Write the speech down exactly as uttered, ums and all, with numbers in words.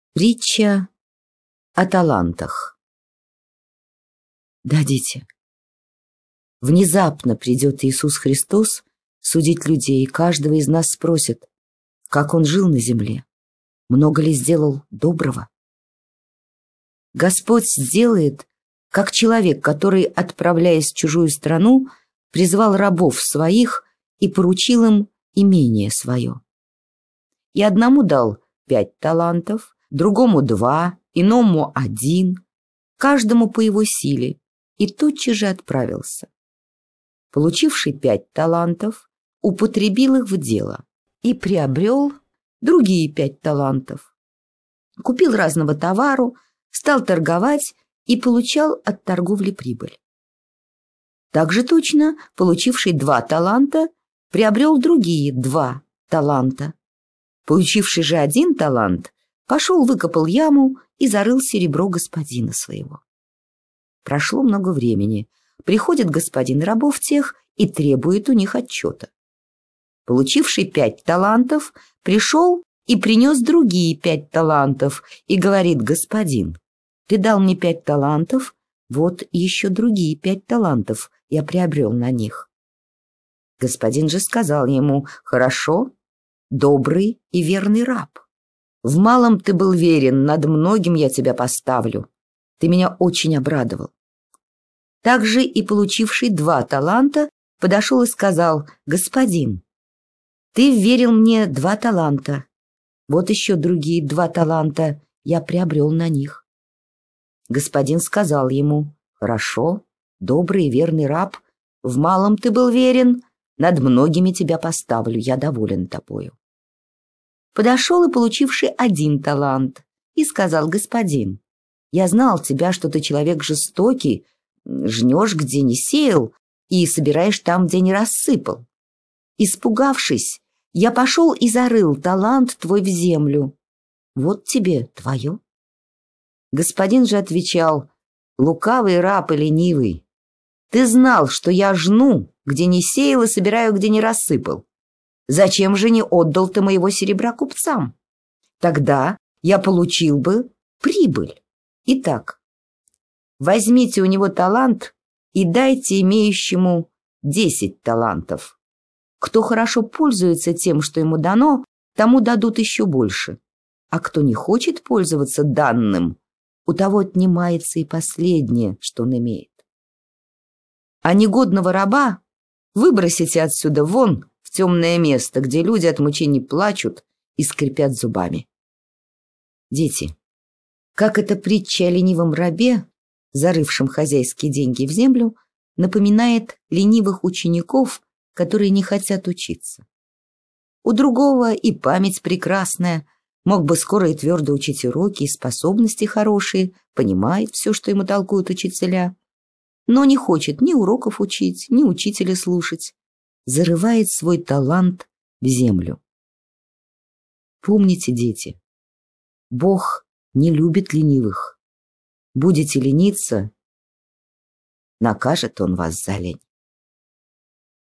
Притча о талантах. Да, дети, внезапно придет Иисус Христос судить людей, и каждого из нас спросит, как он жил на земле, много ли сделал доброго. Господь сделает, как человек, который, отправляясь в чужую страну, призвал рабов своих и поручил им имение свое. И одному дал пять талантов, другому два, иному один, каждому по его силе, и тотчас же отправился. Получивший пять талантов, употребил их в дело и приобрел другие пять талантов. Купил разного товару, стал торговать и получал от торговли прибыль. Также точно, получивший два таланта, приобрел другие два таланта. Получивший же один талант, пошел, выкопал яму и зарыл серебро господина своего. Прошло много времени. Приходит господин рабов тех и требует у них отчета. Получивший пять талантов, пришел и принес другие пять талантов и говорит: господин, ты дал мне пять талантов, вот еще другие пять талантов я приобрел на них. Господин же сказал ему: хорошо, добрый и верный раб. В малом ты был верен, над многим я тебя поставлю. Ты меня очень обрадовал. Также и получивший два таланта подошел и сказал: господин, ты верил мне два таланта, вот еще другие два таланта я приобрел на них. Господин сказал ему: хорошо, добрый и верный раб, в малом ты был верен, над многими тебя поставлю, я доволен тобою. Подошел и получивший один талант и сказал: господин, я знал тебя, что ты человек жестокий, жнешь, где не сеял, и собираешь там, где не рассыпал. Испугавшись, я пошел и зарыл талант твой в землю. Вот тебе твое. Господин же отвечал: лукавый раб и ленивый, ты знал, что я жну, где не сеял, и собираю, где не рассыпал. Зачем же не отдал ты моего серебра купцам? Тогда я получил бы прибыль. Итак, возьмите у него талант и дайте имеющему десять талантов. Кто хорошо пользуется тем, что ему дано, тому дадут еще больше. А кто не хочет пользоваться данным, у того отнимается и последнее, что он имеет. А негодного раба выбросите отсюда вон, в темное место, где люди от мучений плачут и скрипят зубами. Дети, как эта притча о ленивом рабе, зарывшем хозяйские деньги в землю, напоминает ленивых учеников, которые не хотят учиться. У другого и память прекрасная, мог бы скоро и твердо учить уроки, и способности хорошие, понимает все, что ему толкуют учителя, но не хочет ни уроков учить, ни учителя слушать, зарывает свой талант в землю. Помните, дети, Бог не любит ленивых. Будете лениться, накажет Он вас за лень.